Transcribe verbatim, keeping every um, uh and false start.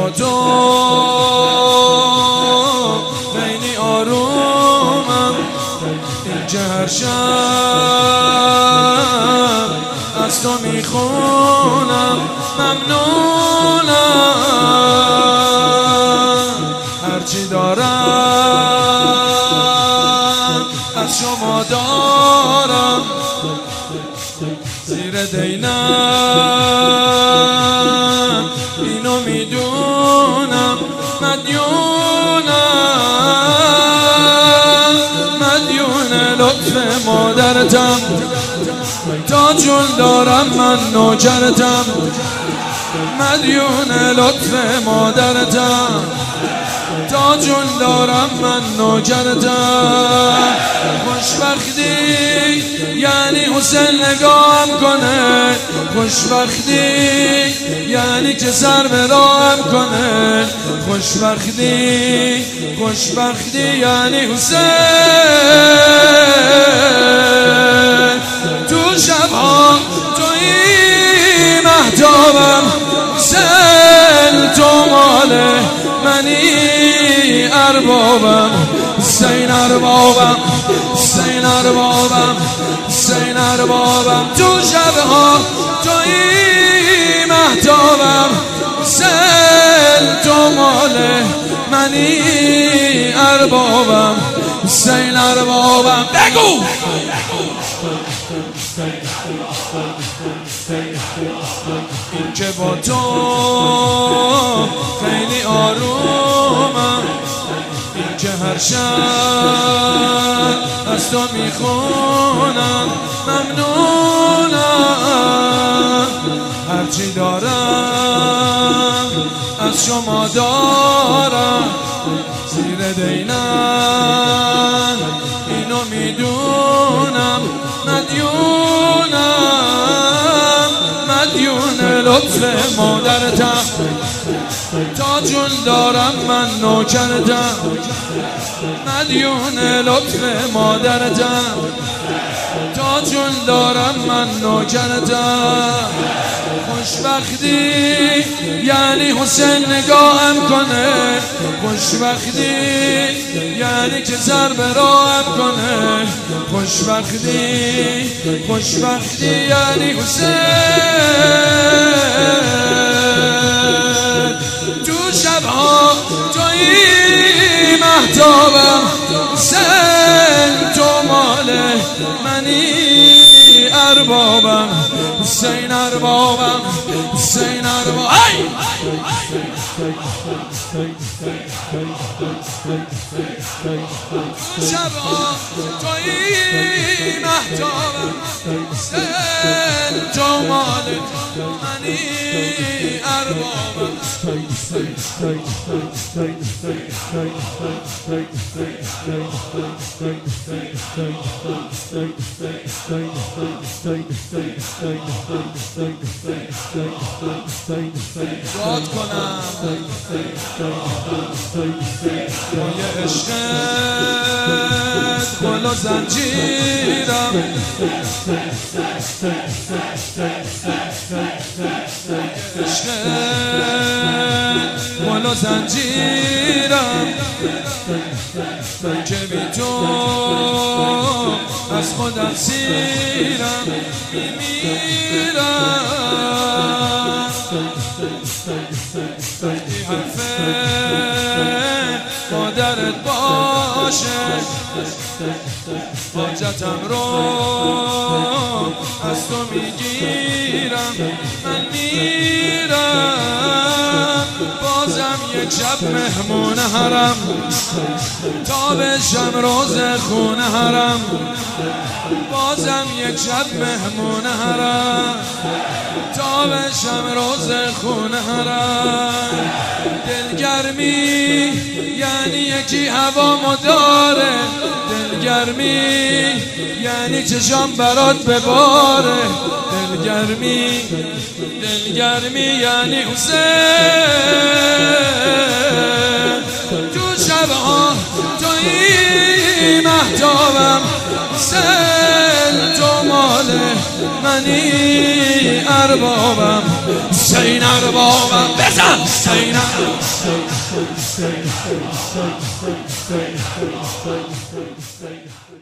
با تو خیلی آرومم، این که هر شب از تو میخونم. ممنونم هرچی دارم از شما دارم، زیر دینم اینو میدونم. مدیونم مدیون لطف مادرتم، تا جون دارم من نوکرتم. مدیون لطف مادرتم، تا جون دارم من نوکرتم. خوشبختی یعنی حسین نگاهم کنه، خوشبختی یعنی که سر به راهم کنه. خوشبختی خوشبختی یعنی حسین تو شبها توی مهتابم. حسین تو مال منی اربابم، حسین اربابم، حسین اربابم، حسین اربابم. تو شبها توی مهتابم، حسین تو مال منی اربابم، حسین اربابم. بگو این که با تو خیلی آرومم، این که هر شب از تو میخونم. ممنونم هرچی دارم از شما دارم، زیر دینم اینو میدونم. مدیونم مدیون لطف مادرتم، تا جون دارم من نوکرتم. مدیون لطف مادرتم، تا جون دارم من نوکرتم. خوشبختی یعنی حسین نگاهم کنه، خوشبختی یعنی که سر به راهم کنه. خوشبختی خوشبختی یعنی حسین تو شبها توی مهتابم. حسین تو مال منی اربابم، حسین اربابم، حسین اربابم. شبها توی مهتابم، حسین تو مال منی اربابم. داد کنم مایه عشقت گل و زنجیرم، عشقت گل و زنجیرم. که بی تو از خودم سیرم میمیرم. وقتی حرف مادرت باشه، حاجتم رو از تو میگیرم. من میرم بازم یک شب مهمون حرم، تا بشم روز خون حرم. بازم یک شب مهمون حرم، تا بشم روز خون حرم. دلگرمی یعنی یکی هوامو داره، دلگرمی یعنی چشام برات بباره. دلگرمی دلگرمی یعنی حسین تو شبها توی مهتابم. حسین تو مال منی اربابم حسین اربابم بزن حسین اربابم